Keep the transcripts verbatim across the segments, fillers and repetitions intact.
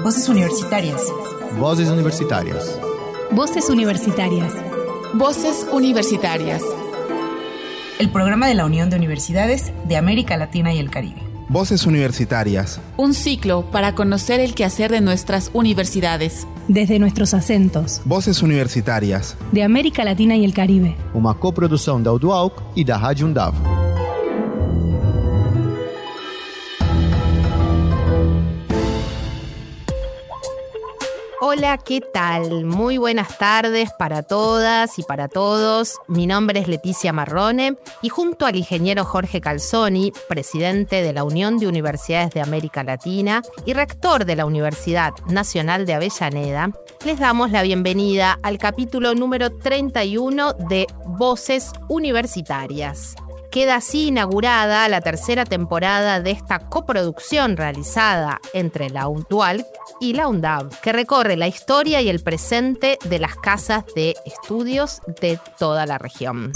Voces universitarias. Voces universitarias. Voces universitarias. Voces universitarias. El programa de la Unión de Universidades de América Latina y el Caribe. Voces universitarias. Un ciclo para conocer el quehacer de nuestras universidades. Desde nuestros acentos. Voces universitarias. De América Latina y el Caribe. Uma coprodução da U D U A U C e da Rádio Undavo. Hola, ¿qué tal? Muy buenas tardes para todas y para todos. Mi nombre es Leticia Marrone y junto al ingeniero Jorge Calzoni, presidente de la Unión de Universidades de América Latina y rector de la Universidad Nacional de Avellaneda, les damos la bienvenida al capítulo número treinta y uno de Voces Universitarias. Queda así inaugurada la tercera temporada de esta coproducción realizada entre la U D U A L C y la UNDAV, que recorre la historia y el presente de las casas de estudios de toda la región.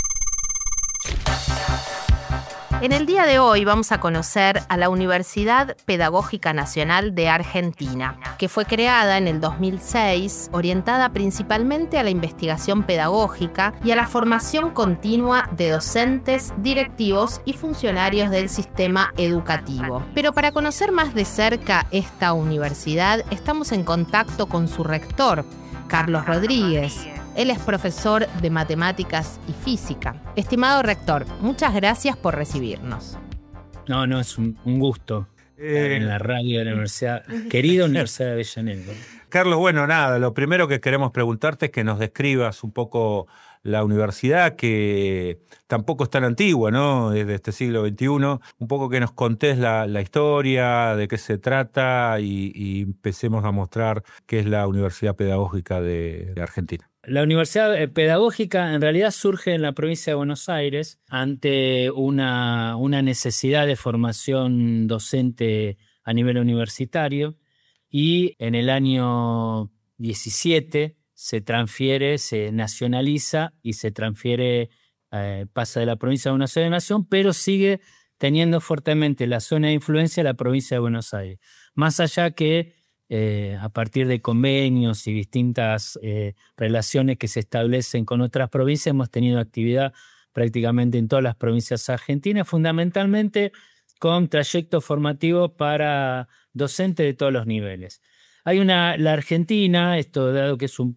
En el día de hoy vamos a conocer a la Universidad Pedagógica Nacional de Argentina, que fue creada en el dos mil seis, orientada principalmente a la investigación pedagógica y a la formación continua de docentes, directivos y funcionarios del sistema educativo. Pero para conocer más de cerca esta universidad, estamos en contacto con su rector, Carlos Rodríguez. Él es profesor de matemáticas y física. Estimado rector, muchas gracias por recibirnos. No, no, es un, un gusto eh, en la radio de la Universidad, querida Universidad de Avellaneda. Carlos, bueno, nada, lo primero que queremos preguntarte es que nos describas un poco la universidad, que tampoco es tan antigua, ¿no? Es de este siglo veintiuno. Un poco que nos contés la, la historia, de qué se trata y, y empecemos a mostrar qué es la Universidad Pedagógica de, de Argentina. La Universidad Pedagógica en realidad surge en la provincia de Buenos Aires ante una, una necesidad de formación docente a nivel universitario y en el año diecisiete se transfiere, se nacionaliza y se transfiere, eh, pasa de la provincia de Buenos Aires a Nación, pero sigue teniendo fuertemente la zona de influencia de la provincia de Buenos Aires. Más allá que Eh, a partir de convenios y distintas eh, relaciones que se establecen con otras provincias, hemos tenido actividad prácticamente en todas las provincias argentinas, fundamentalmente con trayectos formativos para docentes de todos los niveles. Hay una, la Argentina, esto dado que es un,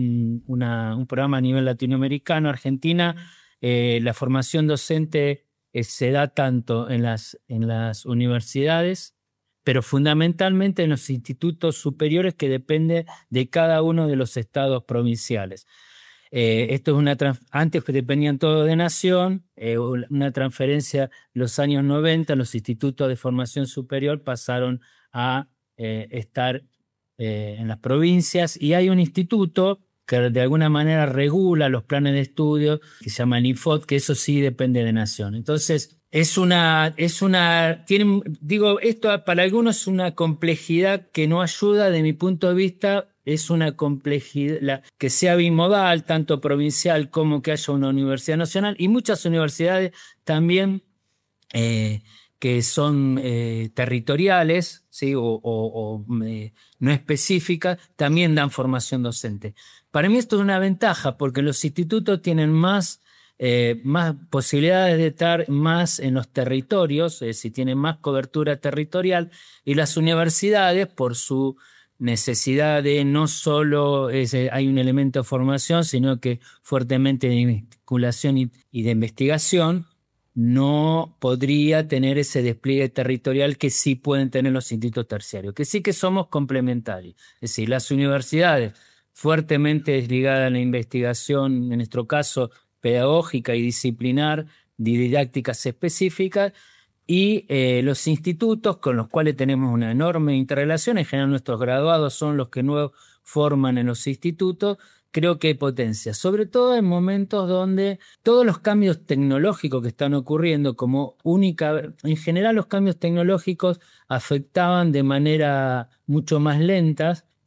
una, un programa a nivel latinoamericano, Argentina, eh, la formación docente eh, se da tanto en las, en las universidades, pero fundamentalmente en los institutos superiores que dependen de cada uno de los estados provinciales. Eh, esto es una trans- antes que dependían todos de Nación, eh, una transferencia en los años noventa, los institutos de formación superior pasaron a eh, estar eh, en las provincias y hay un instituto que de alguna manera regula los planes de estudio, que se llama el INFOT, que eso sí depende de Nación. Entonces, Es una, es una, tiene, digo, esto para algunos es una complejidad que no ayuda, de mi punto de vista, es una complejidad la, que sea bimodal, tanto provincial como que haya una universidad nacional, y muchas universidades también eh, que son eh, territoriales, ¿sí? o, o, o eh, no específicas, también dan formación docente. Para mí esto es una ventaja, porque los institutos tienen más Eh, más posibilidades de estar más en los territorios, es decir, tienen más cobertura territorial, y las universidades, por su necesidad de no solo es, hay un elemento de formación, sino que fuertemente de vinculación y, y de investigación, no podría tener ese despliegue territorial que sí pueden tener los institutos terciarios, que sí que somos complementarios. Es decir, las universidades fuertemente ligadas a la investigación, en nuestro caso, pedagógica y disciplinar, didácticas específicas, y eh, los institutos con los cuales tenemos una enorme interrelación. En general nuestros graduados son los que nuevos forman en los institutos. Creo que hay potencia, sobre todo en momentos donde todos los cambios tecnológicos que están ocurriendo, como única, en general los cambios tecnológicos afectaban de manera mucho más lenta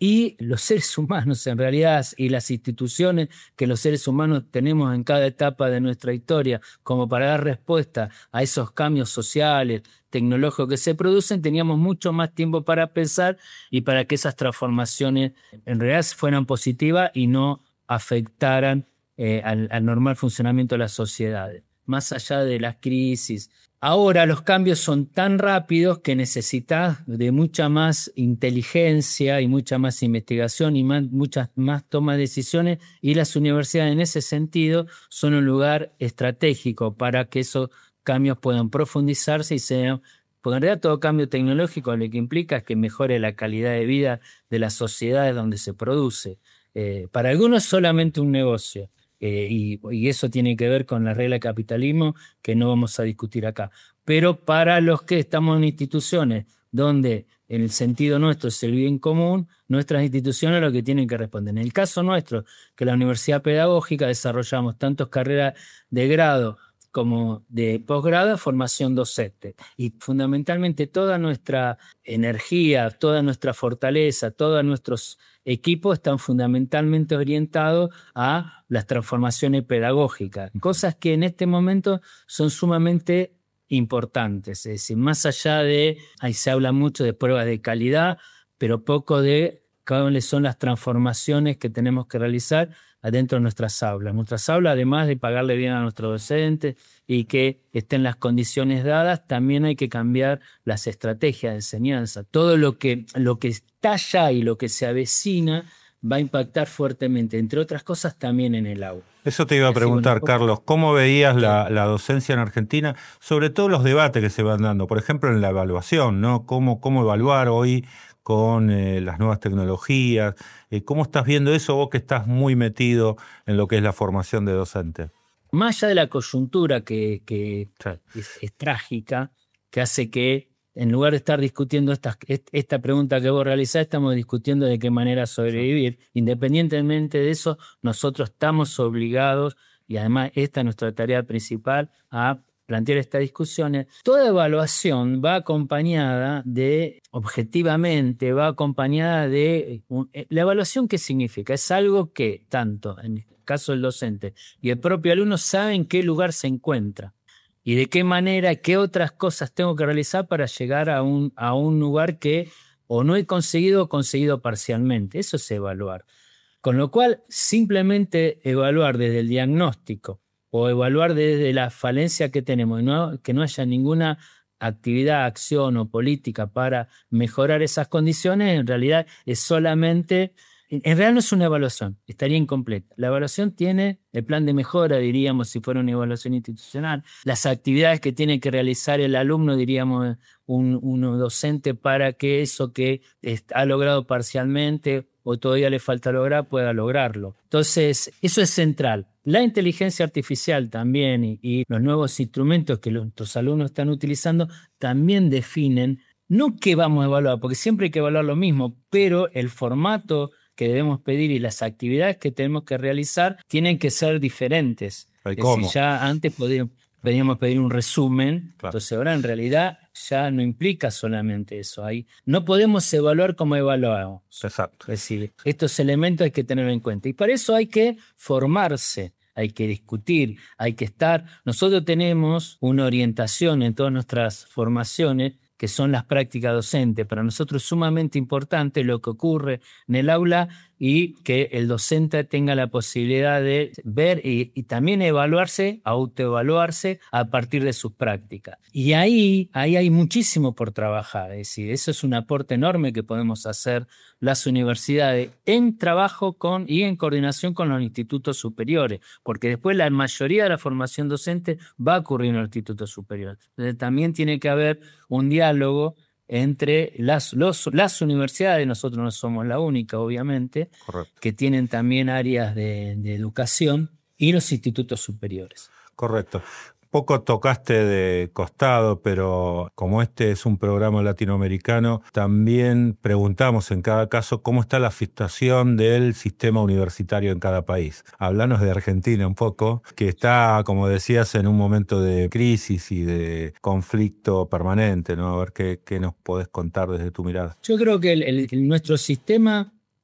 y los seres humanos en realidad y las instituciones que los seres humanos tenemos en cada etapa de nuestra historia como para dar respuesta a esos cambios sociales, tecnológicos que se producen, teníamos mucho más tiempo para pensar y para que esas transformaciones en realidad fueran positivas y no afectaran eh, al, al normal funcionamiento de las sociedades, más allá de las crisis. Ahora los cambios son tan rápidos que necesitas de mucha más inteligencia y mucha más investigación y más, muchas más tomas de decisiones, y las universidades en ese sentido son un lugar estratégico para que esos cambios puedan profundizarse y sean, porque en realidad todo cambio tecnológico lo que implica es que mejore la calidad de vida de las sociedades donde se produce. Eh, para algunos es solamente un negocio. Eh, y, y eso tiene que ver con la regla del capitalismo que no vamos a discutir acá. Pero para los que estamos en instituciones donde en el sentido nuestro es el bien común, nuestras instituciones lo que tienen que responder. En el caso nuestro, que la Universidad Pedagógica desarrollamos tantas carreras de grado como de posgrado, formación docente. Y fundamentalmente toda nuestra energía, toda nuestra fortaleza, todos nuestros equipos están fundamentalmente orientados a las transformaciones pedagógicas, cosas que en este momento son sumamente importantes. Es decir, más allá de, ahí se habla mucho de pruebas de calidad, pero poco de cuáles son las transformaciones que tenemos que realizar adentro de nuestras aulas. Nuestras aulas, además de pagarle bien a nuestros docentes y que estén las condiciones dadas, también hay que cambiar las estrategias de enseñanza. Todo lo que, lo que está allá y lo que se avecina va a impactar fuertemente, entre otras cosas, también en el aula. Eso te iba a preguntar, bueno, Carlos, ¿cómo veías la, la docencia en Argentina? Sobre todo los debates que se van dando, por ejemplo, en la evaluación, ¿no? ¿Cómo, cómo evaluar hoy con eh, las nuevas tecnologías? Eh, ¿Cómo estás viendo eso vos que estás muy metido en lo que es la formación de docentes? Más allá de la coyuntura que, que sí. es, es trágica, que hace que en lugar de estar discutiendo esta, esta pregunta que vos realizás, estamos discutiendo de qué manera sobrevivir. Sí. Independientemente de eso, nosotros estamos obligados, y además esta es nuestra tarea principal, a plantear estas discusiones. Toda evaluación va acompañada de, objetivamente, va acompañada de... ¿La evaluación qué significa? Es algo que, tanto en el caso del docente y el propio alumno, saben en qué lugar se encuentra y de qué manera, qué otras cosas tengo que realizar para llegar a un, a un lugar que o no he conseguido o conseguido parcialmente. Eso es evaluar. Con lo cual, simplemente evaluar desde el diagnóstico o evaluar desde la falencia que tenemos, ¿no? Que no haya ninguna actividad, acción o política para mejorar esas condiciones, en realidad es solamente... En realidad no es una evaluación, estaría incompleta. La evaluación tiene el plan de mejora, diríamos, si fuera una evaluación institucional, las actividades que tiene que realizar el alumno, diríamos, un, un docente para que eso que ha logrado parcialmente o todavía le falta lograr, pueda lograrlo. Entonces, eso es central. La inteligencia artificial también y, y los nuevos instrumentos que nuestros alumnos están utilizando también definen, no qué vamos a evaluar, porque siempre hay que evaluar lo mismo, pero el formato que debemos pedir y las actividades que tenemos que realizar tienen que ser diferentes. Es decir, ya antes podíamos, podíamos pedir un resumen, claro. Entonces ahora en realidad ya no implica solamente eso. Ahí no podemos evaluar como evaluamos. Exacto. Es decir, estos elementos hay que tenerlo en cuenta. Y para eso hay que formarse, hay que discutir, hay que estar. Nosotros tenemos una orientación en todas nuestras formaciones que son las prácticas docentes. Para nosotros es sumamente importante lo que ocurre en el aula y que el docente tenga la posibilidad de ver y, y también evaluarse, autoevaluarse a partir de sus prácticas. Y ahí, ahí hay muchísimo por trabajar. Es decir, eso es un aporte enorme que podemos hacer las universidades en trabajo con y en coordinación con los institutos superiores, porque después la mayoría de la formación docente va a ocurrir en los institutos superiores. Entonces también tiene que haber un diálogo entre las, los, las universidades, nosotros no somos la única, obviamente, correcto, que tienen también áreas de, de educación, y los institutos superiores. Correcto. Poco tocaste de costado, pero como este es un programa latinoamericano, también preguntamos en cada caso cómo está la situación del sistema universitario en cada país. Hablanos de Argentina un poco, que está, como decías, en un momento de crisis y de conflicto permanente, ¿no? A ver qué, qué nos podés contar desde tu mirada. Yo creo que el, el, el, nuestro sistema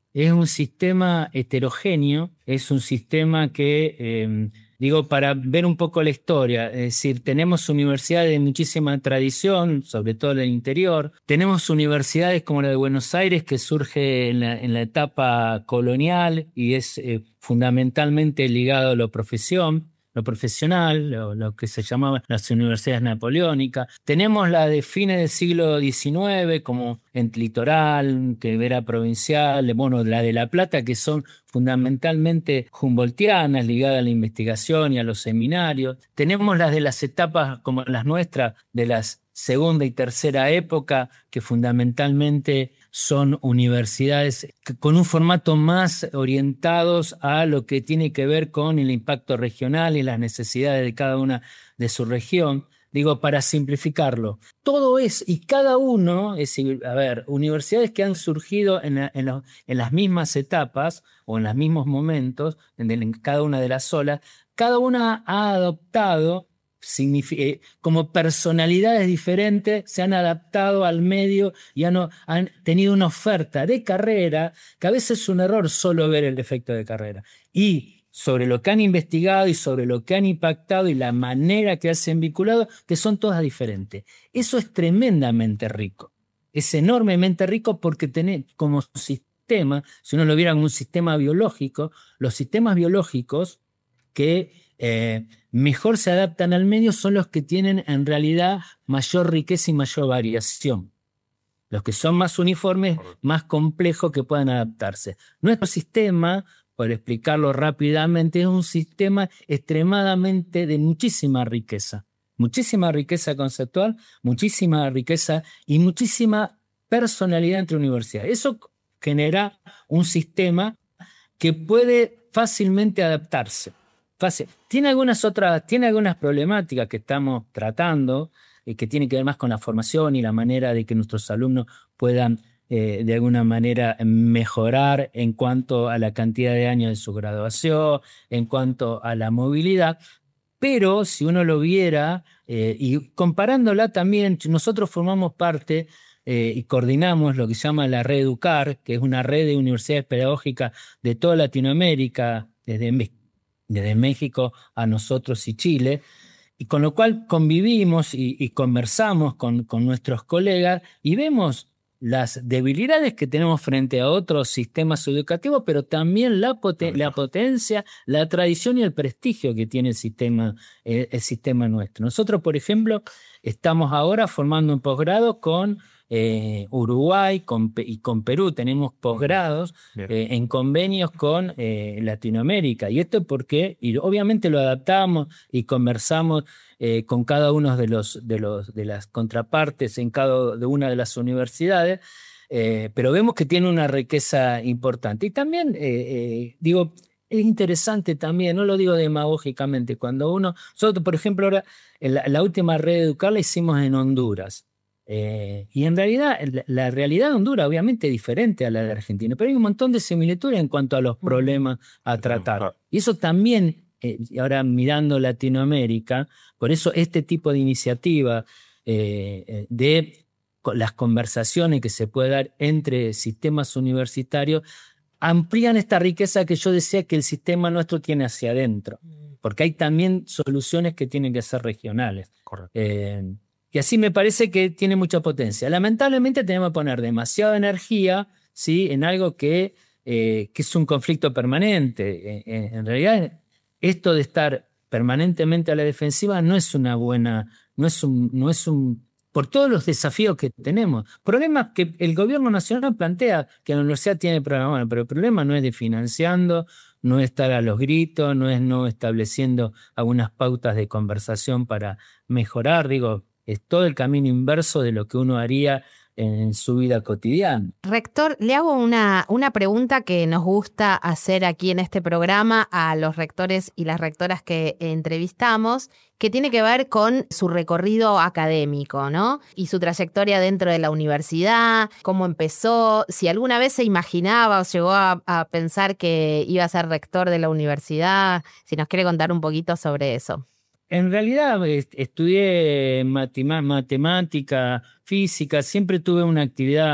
es un sistema heterogéneo, es un sistema que, eh, digo, para ver un poco la historia, es decir, tenemos universidades de muchísima tradición, sobre todo en el interior, tenemos universidades como la de Buenos Aires que surge en la, en la etapa colonial y es eh, fundamentalmente ligado a la profesión. Lo profesional, lo, lo que se llamaban las universidades napoleónicas. Tenemos la de fines del siglo diecinueve, como en Litoral, que era provincial, bueno, la de La Plata, que son fundamentalmente humboldtianas, ligadas a la investigación y a los seminarios. Tenemos las de las etapas como las nuestras, de las segunda y tercera época, que fundamentalmente son universidades con un formato más orientados a lo que tiene que ver con el impacto regional y las necesidades de cada una de su región. Digo, para simplificarlo, todo es, y cada uno, es decir, a ver, universidades que han surgido en, la, en, lo, en las mismas etapas o en los mismos momentos, en, en cada una de las olas, cada una ha adoptado como personalidades diferentes, se han adaptado al medio y han, han tenido una oferta de carrera, que a veces es un error solo ver el efecto de carrera. Y sobre lo que han investigado y sobre lo que han impactado y la manera que se han vinculado, que son todas diferentes. Eso es tremendamente rico. Es enormemente rico porque tener como sistema, si uno lo viera como un sistema biológico, los sistemas biológicos que Eh, mejor se adaptan al medio son los que tienen en realidad mayor riqueza y mayor variación. Los que son más uniformes, más complejos que puedan adaptarse. Nuestro sistema, por explicarlo rápidamente, es un sistema extremadamente de muchísima riqueza. Muchísima riqueza conceptual, muchísima riqueza y muchísima personalidad entre universidades. Eso genera un sistema que puede fácilmente adaptarse. Fácil. Tiene algunas otras, tiene algunas problemáticas que estamos tratando y eh, que tienen que ver más con la formación y la manera de que nuestros alumnos puedan eh, de alguna manera mejorar en cuanto a la cantidad de años de su graduación, en cuanto a la movilidad. Pero si uno lo viera eh, y comparándola también, nosotros formamos parte eh, y coordinamos lo que se llama la Red Educar, que es una red de universidades pedagógicas de toda Latinoamérica, desde desde México a nosotros y Chile, y con lo cual convivimos y, y conversamos con, con nuestros colegas y vemos las debilidades que tenemos frente a otros sistemas educativos, pero también la, poten- la potencia, la tradición y el prestigio que tiene el sistema, el, el sistema nuestro. Nosotros, por ejemplo, estamos ahora formando un posgrado con Eh, Uruguay con, y con Perú, tenemos posgrados eh, en convenios con eh, Latinoamérica. Y esto es porque, y obviamente lo adaptamos y conversamos eh, con cada uno de, los, de, los, de las contrapartes en cada de una de las universidades, eh, pero vemos que tiene una riqueza importante. Y también, eh, eh, digo, es interesante también, no lo digo demagógicamente, cuando uno, nosotros por ejemplo ahora, la, la última Red Educar la hicimos en Honduras. Eh, y en realidad, la, la realidad de Honduras obviamente es diferente a la de Argentina, pero hay un montón de similitudes en cuanto a los problemas a tratar. Y eso también, eh, ahora mirando Latinoamérica, por eso este tipo de iniciativa eh, de las conversaciones que se puede dar entre sistemas universitarios amplían esta riqueza que yo decía que el sistema nuestro tiene hacia adentro, porque hay también soluciones que tienen que ser regionales. Correcto. Eh, Y así me parece que tiene mucha potencia. Lamentablemente tenemos que poner demasiada energía, ¿sí?, en algo que, eh, que es un conflicto permanente. Eh, en realidad, esto de estar permanentemente a la defensiva no es una buena, no es un, no es un, por todos los desafíos que tenemos. Problemas que el gobierno nacional plantea, que la universidad tiene problemas, bueno, pero el problema no es de financiando, no es estar a los gritos, no es no estableciendo algunas pautas de conversación para mejorar, digo, es todo el camino inverso de lo que uno haría en su vida cotidiana. Rector, le hago una, una pregunta que nos gusta hacer aquí en este programa a los rectores y las rectoras que entrevistamos, que tiene que ver con su recorrido académico, ¿no? Y su trayectoria dentro de la universidad, cómo empezó, si alguna vez se imaginaba o llegó a, a pensar que iba a ser rector de la universidad, si nos quiere contar un poquito sobre eso. En realidad estudié matemática, física, siempre tuve una actividad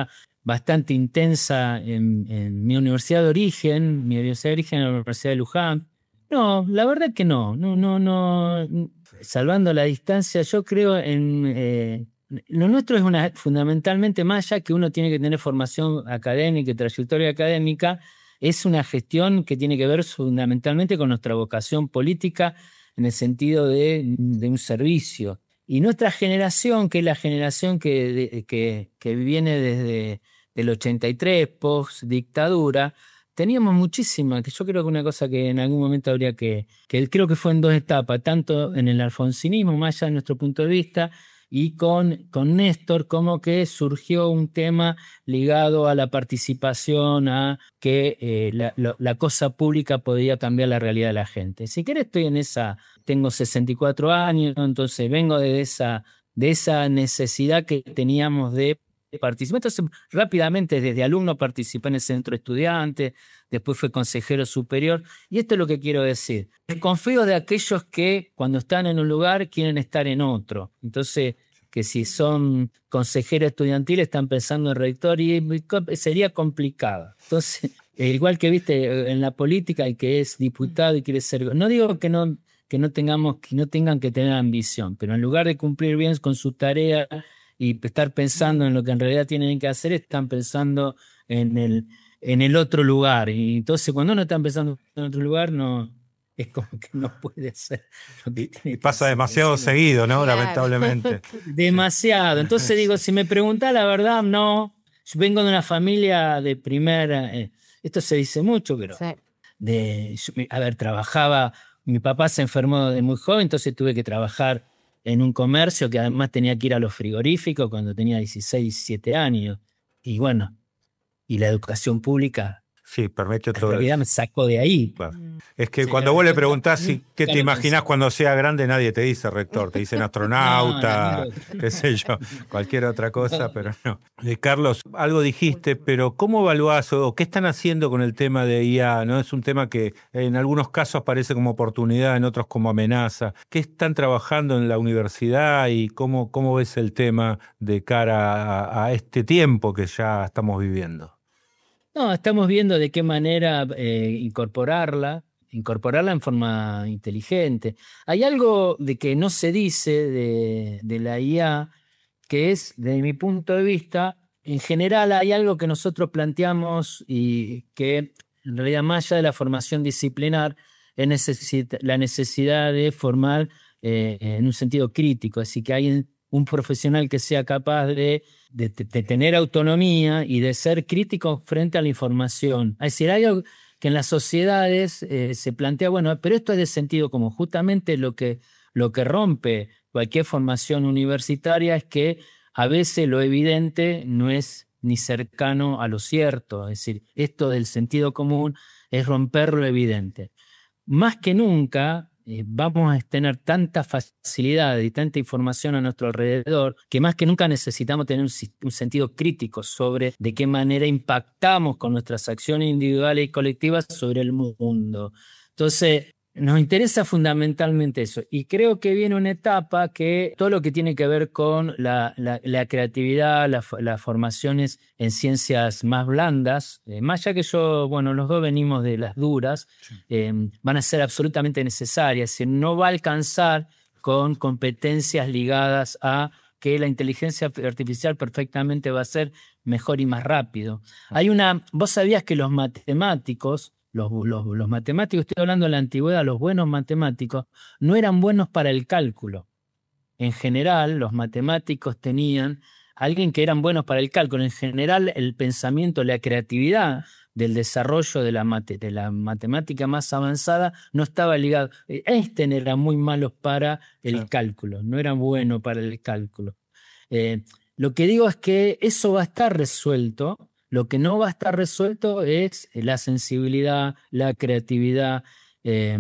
bastante intensa en, en mi universidad de origen, mi universidad de origen es la Universidad de Luján. No, la verdad que no, no, no, no, salvando la distancia, yo creo en... Eh, lo nuestro es una, fundamentalmente, más allá que uno tiene que tener formación académica y trayectoria académica, es una gestión que tiene que ver fundamentalmente con nuestra vocación política en el sentido de, de un servicio. Y nuestra generación, que es la generación que, de, que, que viene desde el ochenta y tres, post-dictadura, teníamos muchísima, que yo creo que una cosa que en algún momento habría que, que creo que fue en dos etapas, tanto en el alfonsinismo, más allá de nuestro punto de vista, y con, con Néstor, como que surgió un tema ligado a la participación, a que eh, la, la, la cosa pública podía cambiar la realidad de la gente. Si querés, estoy en esa, tengo sesenta y cuatro años, entonces vengo de esa, de esa necesidad que teníamos de participar. Entonces, rápidamente, desde alumno participé en el centro estudiante, después fui consejero superior, y esto es lo que quiero decir. Desconfío de aquellos que cuando están en un lugar quieren estar en otro. Entonces, que si son consejeros estudiantiles están pensando en rector y sería complicado. Entonces, igual que viste en la política, el que es diputado y quiere ser... No digo que no, que no tengamos, que no tengan que tener ambición, pero en lugar de cumplir bien con su tarea y estar pensando en lo que en realidad tienen que hacer, están pensando en el, en el otro lugar. Y entonces cuando uno está pensando en otro lugar, no, es como que no puede ser lo que tiene Y que pasa hacer, demasiado decirlo. seguido, ¿no? Claro. Lamentablemente. Demasiado. Entonces digo, si me preguntás la verdad, no. Yo vengo de una familia de primera, eh, esto se dice mucho, pero Sí. de, yo, a ver, trabajaba, mi papá se enfermó de muy joven, entonces tuve que trabajar en un comercio que además tenía que ir a los frigoríficos cuando tenía dieciséis, diecisiete años. Y bueno, y la educación pública Sí, permite en todo realidad eso. me sacó de ahí. Claro. Es que Sí, cuando la vos le verdad, preguntás si, nunca qué te lo imaginás pensé. cuando sea grande, nadie te dice rector, te dicen astronauta, No, no, qué sé yo, cualquier otra cosa, pero no. Eh, Carlos, algo dijiste, pero ¿cómo evaluás o qué están haciendo con el tema de I A? ¿No? Es un tema que en algunos casos aparece como oportunidad, en otros como amenaza. ¿Qué están trabajando en la universidad y cómo, cómo ves el tema de cara a, a este tiempo que ya estamos viviendo? No, estamos viendo de qué manera eh, incorporarla, incorporarla en forma inteligente. Hay algo de que no se dice de, de la I A, que es, desde mi punto de vista, en general hay algo que nosotros planteamos y que en realidad más allá de la formación disciplinar es necesit- la necesidad de formar eh, en un sentido crítico, así que hay un profesional que sea capaz de, de, de tener autonomía y de ser crítico frente a la información. Es decir, hay algo que en las sociedades eh, se plantea, bueno, pero esto es de sentido común. Justamente lo que, lo que rompe cualquier formación universitaria es que a veces lo evidente no es ni cercano a lo cierto. Es decir, esto del sentido común es romper lo evidente. Más que nunca eh, vamos a tener tanta facilidad y tanta información a nuestro alrededor que más que nunca necesitamos tener un, un sentido crítico sobre de qué manera impactamos con nuestras acciones individuales y colectivas sobre el mundo. Entonces, nos interesa fundamentalmente eso. Y creo que viene una etapa que todo lo que tiene que ver con la, la, la creatividad, la, las formaciones en ciencias más blandas, eh, más allá que yo, bueno, los dos venimos de las duras, sí. eh, van a ser absolutamente necesarias. Es decir, no va a alcanzar con competencias ligadas a que la inteligencia artificial perfectamente va a ser mejor y más rápido. Hay una, vos sabías que los matemáticos, Los, los, los matemáticos, estoy hablando de la antigüedad, los buenos matemáticos no eran buenos para el cálculo. En general, los matemáticos tenían alguien que eran buenos para el cálculo. En general, el pensamiento, la creatividad del desarrollo de la, mate, de la matemática más avanzada no estaba ligado. Einstein era muy malo para el sí. cálculo, no era bueno para el cálculo. Eh, lo que digo es que eso va a estar resuelto. Lo que no va a estar resuelto es la sensibilidad, la creatividad, eh,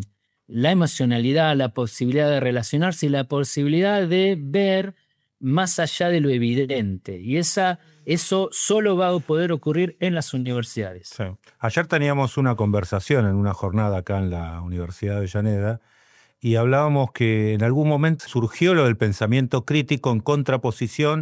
la emocionalidad, la posibilidad de relacionarse y la posibilidad de ver más allá de lo evidente. Y esa, eso solo va a poder ocurrir en las universidades. Sí. Ayer teníamos una conversación en una jornada acá en la Universidad de Avellaneda y hablábamos que en algún momento surgió lo del pensamiento crítico en contraposición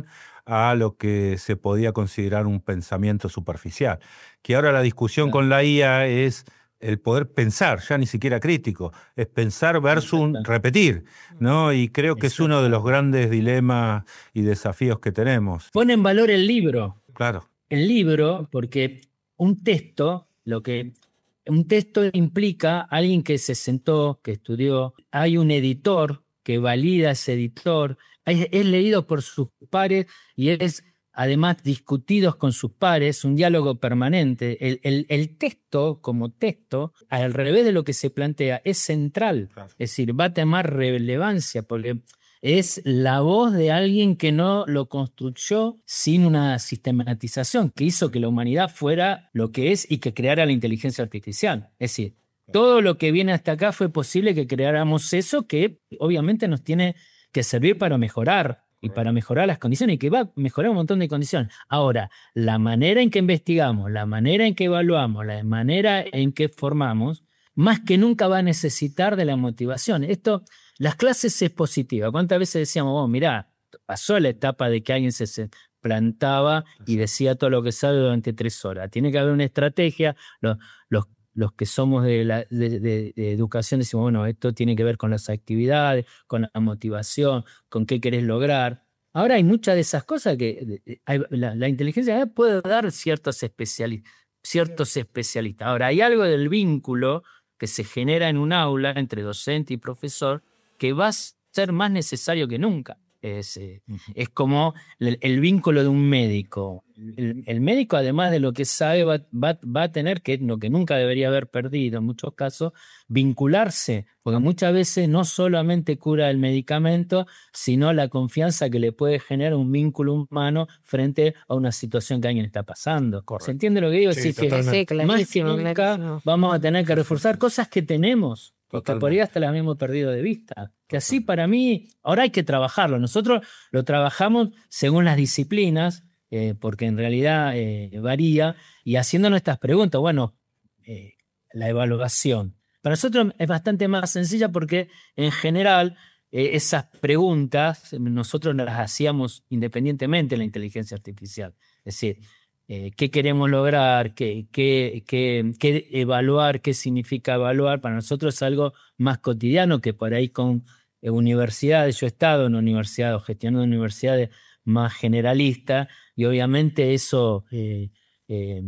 a lo que se podía considerar un pensamiento superficial. Que ahora la discusión Claro. con la I A es el poder pensar, ya ni siquiera crítico, es pensar versus repetir, ¿no? Y creo que es uno de los grandes dilemas y desafíos que tenemos. Pone en valor el libro. Claro. El libro, porque un texto, lo que un texto implica alguien que se sentó, que estudió, hay un editor que valida ese editor, es, es leído por sus pares y es además discutidos con sus pares, un diálogo permanente. El, el, el texto, como texto, al revés de lo que se plantea, es central, Claro. es decir, va a tomar relevancia porque es la voz de alguien que no lo construyó sin una sistematización, que hizo que la humanidad fuera lo que es y que creara la inteligencia artificial. Es decir, todo lo que viene hasta acá fue posible que creáramos eso que obviamente nos tiene que servir para mejorar y para mejorar las condiciones y que va a mejorar un montón de condiciones. Ahora, la manera en que investigamos, la manera en que evaluamos, la manera en que formamos, más que nunca va a necesitar de la motivación. Esto... Las clases expositivas, ¿cuántas veces decíamos, oh, mirá, pasó la etapa de que alguien se, se plantaba y decía todo lo que sabe durante tres horas? Tiene que haber una estrategia. Los, los, los que somos de, la, de, de, de educación decimos, bueno, esto tiene que ver con las actividades, con la motivación, con qué querés lograr. Ahora hay muchas de esas cosas que hay, la, la inteligencia puede dar ciertos, especiali, ciertos especialistas. Ahora, hay algo del vínculo que se genera en un aula entre docente y profesor que va a ser más necesario que nunca. Es, eh, uh-huh. es como el, el vínculo de un médico. El, el médico, además de lo que sabe, va, va, va a tener, que lo que nunca debería haber perdido en muchos casos, vincularse, porque muchas veces no solamente cura el medicamento, sino la confianza que le puede generar un vínculo humano frente a una situación que alguien está pasando. Correcto. ¿Se entiende lo que digo? Sí, es decir, que sí, clarísimo, más que nunca clarísimo. vamos a tener que reforzar cosas que tenemos. Porque por ahí hasta las hemos perdido de vista. Que así para mí, ahora hay que trabajarlo. Nosotros lo trabajamos según las disciplinas, eh, porque en realidad eh, varía, y haciendo nuestras preguntas. Bueno, eh, la evaluación. Para nosotros es bastante más sencilla porque en general eh, esas preguntas nosotros las hacíamos independientemente de la inteligencia artificial. Es decir, Eh, qué queremos lograr, qué, qué, qué, qué evaluar, qué significa evaluar. Para nosotros es algo más cotidiano que por ahí con eh, universidades. Yo he estado en universidades o gestionando universidades más generalistas y obviamente eso eh, eh,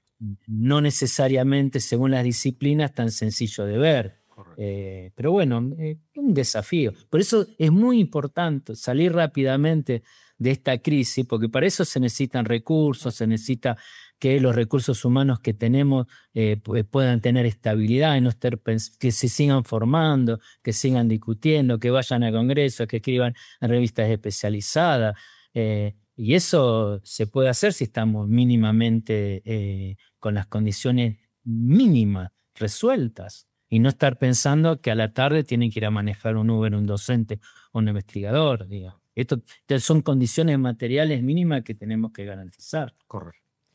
no necesariamente según las disciplinas es tan sencillo de ver. Eh, pero bueno, es eh, un desafío. Por eso es muy importante salir rápidamente de esta crisis, porque para eso se necesitan recursos, se necesita que los recursos humanos que tenemos eh, puedan tener estabilidad y no estar, que se sigan formando, que sigan discutiendo, que vayan a congresos, que escriban en revistas especializadas. Eh, y eso se puede hacer si estamos mínimamente eh, con las condiciones mínimas resueltas. Y no estar pensando que a la tarde tienen que ir a manejar un Uber, un docente o un investigador, digamos. Esto son condiciones materiales mínimas que tenemos que garantizar. Correcto.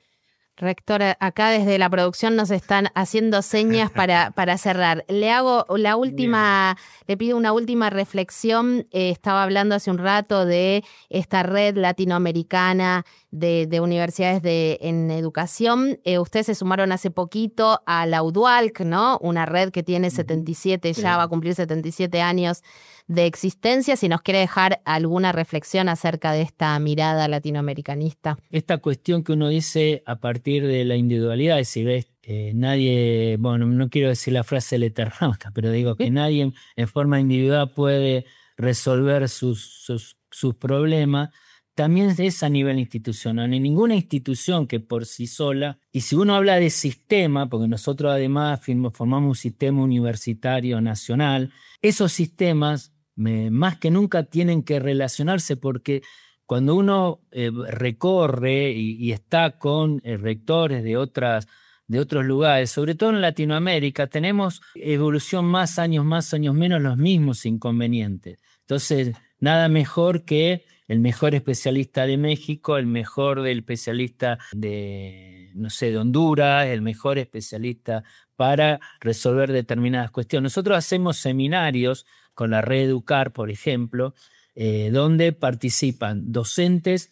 Rector, acá desde la producción nos están haciendo señas para, para cerrar. Le hago la última, Bien. le pido una última reflexión. Eh, estaba hablando hace un rato de esta red latinoamericana de, de universidades de, en educación. Eh, ustedes se sumaron hace poquito a la UDUALC, ¿no? Una red que tiene setenta y siete, sí. ya va a cumplir setenta y siete años de existencia. Si nos quiere dejar alguna reflexión acerca de esta mirada latinoamericanista. Esta cuestión que uno dice a partir de la individualidad, es decir, ves, eh, nadie, bueno, no quiero decir la frase del Eternauta, pero digo que nadie en, en forma individual puede resolver sus, sus, sus problemas, también es a nivel institucional. En ninguna institución que por sí sola, y si uno habla de sistema, porque nosotros además formamos un sistema universitario nacional, esos sistemas me, más que nunca tienen que relacionarse porque cuando uno eh, recorre y, y está con eh, rectores de, otras, de otros lugares, sobre todo en Latinoamérica, tenemos evolución más años más, años menos, los mismos inconvenientes. Entonces, nada mejor que el mejor especialista de México, el mejor del especialista de, no sé, de Honduras, el mejor especialista para resolver determinadas cuestiones. Nosotros hacemos seminarios con la Red Educar, por ejemplo, eh, donde participan docentes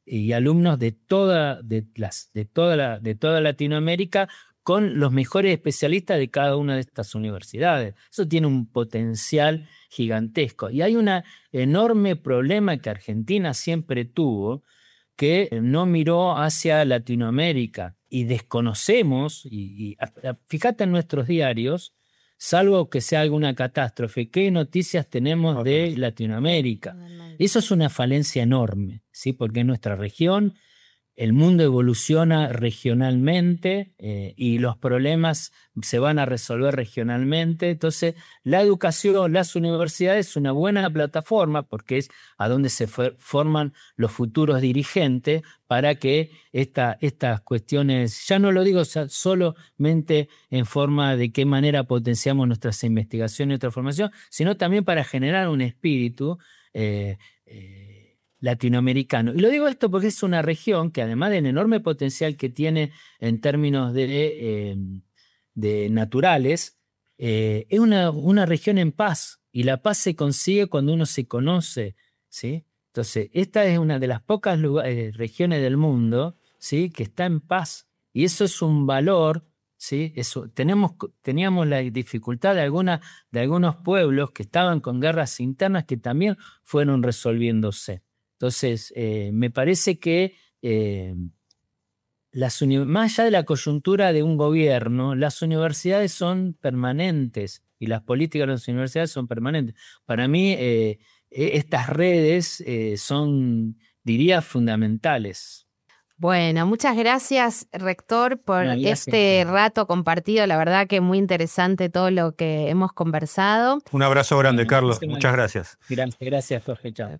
y alumnos de toda, de las, de toda, la, de toda Latinoamérica, con los mejores especialistas de cada una de estas universidades. Eso tiene un potencial gigantesco. Y hay un enorme problema que Argentina siempre tuvo, que no miró hacia Latinoamérica. Y desconocemos, y, y fíjate en nuestros diarios, salvo que sea alguna catástrofe, ¿qué noticias tenemos de Latinoamérica? Eso es una falencia enorme, ¿sí? Porque en nuestra región el mundo evoluciona regionalmente eh, y los problemas se van a resolver regionalmente. Entonces, la educación, las universidades es una buena plataforma porque es a donde se forman los futuros dirigentes para que esta, estas cuestiones, ya no lo digo solamente en forma de qué manera potenciamos nuestras investigaciones y nuestra formación, sino también para generar un espíritu eh, eh, latinoamericano. Y lo digo esto porque es una región que, además del enorme potencial que tiene en términos de, eh, de naturales, eh, es una, una región en paz, y la paz se consigue cuando uno se conoce, ¿sí? Entonces, esta es una de las pocas lugares, eh, regiones del mundo, ¿sí?, que está en paz, y eso es un valor, ¿sí? Eso, tenemos, teníamos la dificultad de, alguna, de algunos pueblos que estaban con guerras internas que también fueron resolviéndose. Entonces, eh, me parece que eh, las uni- más allá de la coyuntura de un gobierno, las universidades son permanentes y las políticas de las universidades son permanentes. Para mí, eh, estas redes eh, son, diría, fundamentales. Bueno, muchas gracias, rector, por No, gracias. este rato compartido. La verdad que muy interesante todo lo que hemos conversado. Un abrazo grande, Bueno, Carlos. muchísimas Muchas gracias. Gracias, gracias, Jorge. Chao.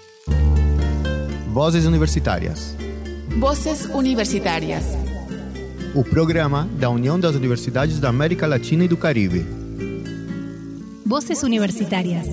Vozes Universitárias. Voces Universitarias. O programa da União das Universidades da América Latina e do Caribe. Voces Universitarias.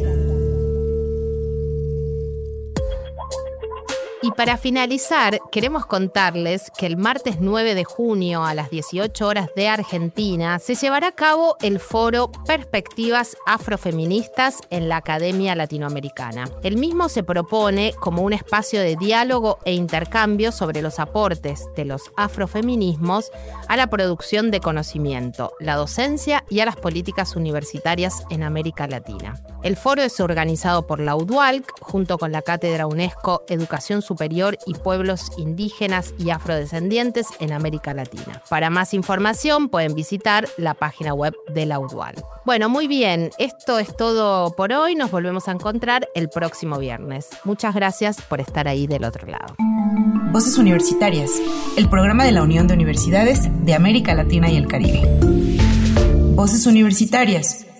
Y para finalizar, queremos contarles que el martes nueve de junio a las dieciocho horas de Argentina se llevará a cabo el foro Perspectivas Afrofeministas en la Academia Latinoamericana. El mismo se propone como un espacio de diálogo e intercambio sobre los aportes de los afrofeminismos a la producción de conocimiento, la docencia y a las políticas universitarias en América Latina. El foro es organizado por la U D U A L C junto con la Cátedra UNESCO Educación Superior y Pueblos Indígenas y Afrodescendientes en América Latina. Para más información pueden visitar la página web de la U D U A L C. Bueno, muy bien, esto es todo por hoy. Nos volvemos a encontrar el próximo viernes. Muchas gracias por estar ahí del otro lado. Voces Universitarias, el programa de la Unión de Universidades de América Latina y el Caribe. Voces Universitarias.